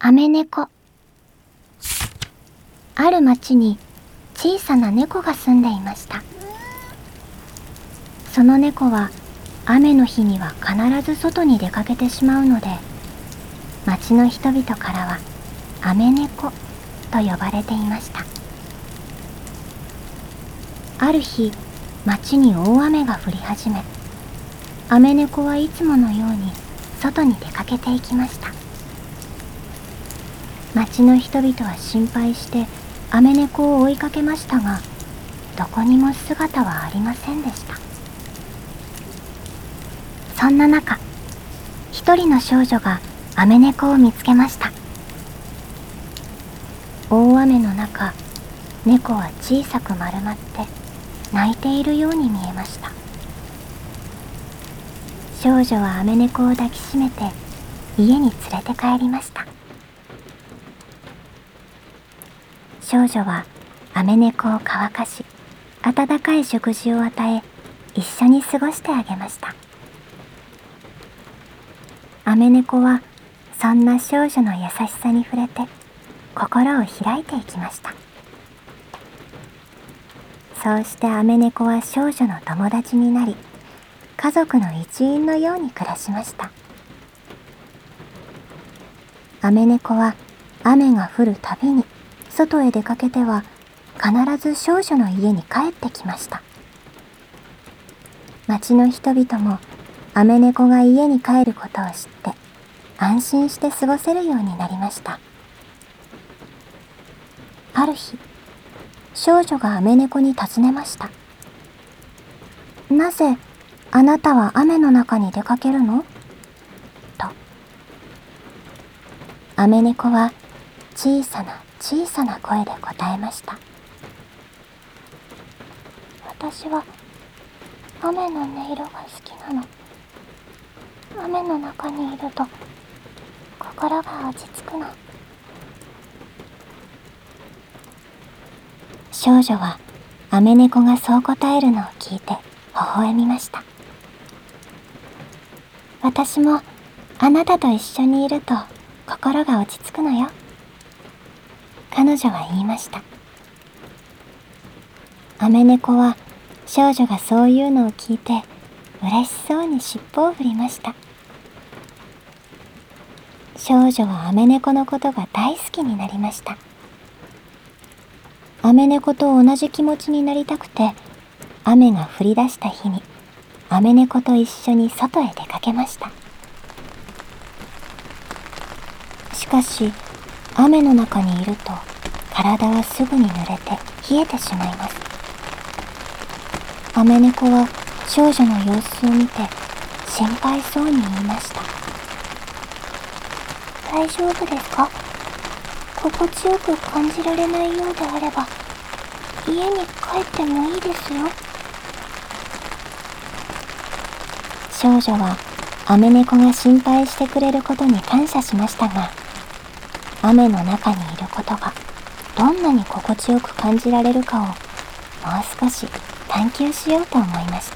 アメ猫。ある町に小さな猫が住んでいました。その猫は雨の日には必ず外に出かけてしまうので、町の人々からは雨猫と呼ばれていました。ある日、町に大雨が降り始め、雨猫はいつものように外に出かけていきました。町の人々は心配して雨猫を追いかけましたが、どこにも姿はありませんでした。そんな中、一人の少女が雨猫を見つけました。大雨の中、猫は小さく丸まって泣いているように見えました。少女は雨猫を抱きしめて家に連れて帰りました。少女は雨猫を乾かし、温かい食事を与え、一緒に過ごしてあげました。雨猫はそんな少女の優しさに触れて心を開いていきました。そうして雨猫は少女の友達になり、家族の一員のように暮らしました。雨猫は雨が降るたびに外へ出かけては必ず少女の家に帰ってきました。町の人々も雨猫が家に帰ることを知って安心して過ごせるようになりました。ある日、少女が雨猫に尋ねました。なぜあなたは雨の中に出かけるの？と。雨猫は小さな声で答えました。私は雨の音色が好きなの。雨の中にいると心が落ち着くの。少女は雨猫がそう答えるのを聞いて微笑みました。私もあなたと一緒にいると心が落ち着くのよ。彼女は言いました。雨猫は少女がそういうのを聞いて嬉しそうに尻尾を振りました。少女は雨猫のことが大好きになりました。雨猫と同じ気持ちになりたくて、雨が降り出した日に雨猫と一緒に外へ出かけました。しかし雨の中にいると体はすぐに濡れて冷えてしまいます。雨猫は少女の様子を見て心配そうに言いました。大丈夫ですか？心地よく感じられないようであれば家に帰ってもいいですよ。少女は雨猫が心配してくれることに感謝しましたが、雨の中にいることがどんなに心地よく感じられるかをもう少し探求しようと思いました。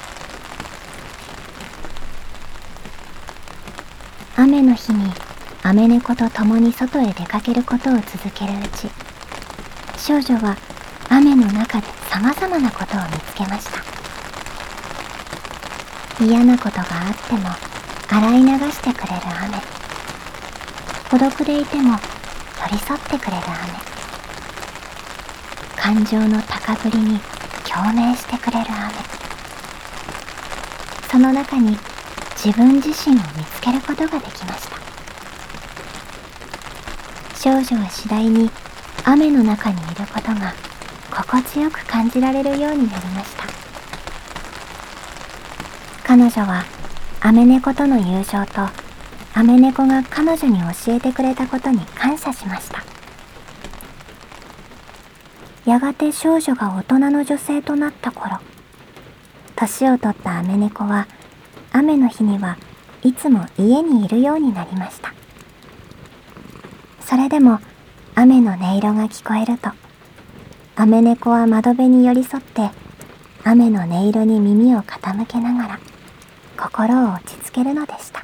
雨の日に雨猫と共に外へ出かけることを続けるうち、少女は雨の中で様々なことを見つけました。嫌なことがあっても洗い流してくれる雨。孤独でいても寄り添ってくれる雨。感情の高ぶりに共鳴してくれる雨。その中に自分自身を見つけることができました。少女は次第に雨の中にいることが心地よく感じられるようになりました。彼女は雨猫との友情と雨猫が彼女に教えてくれたことに感謝しました。やがて少女が大人の女性となった頃、年を取った雨猫は雨の日にはいつも家にいるようになりました。それでも雨の音色が聞こえると、雨猫は窓辺に寄り添って雨の音色に耳を傾けながら心を落ち着けるのでした。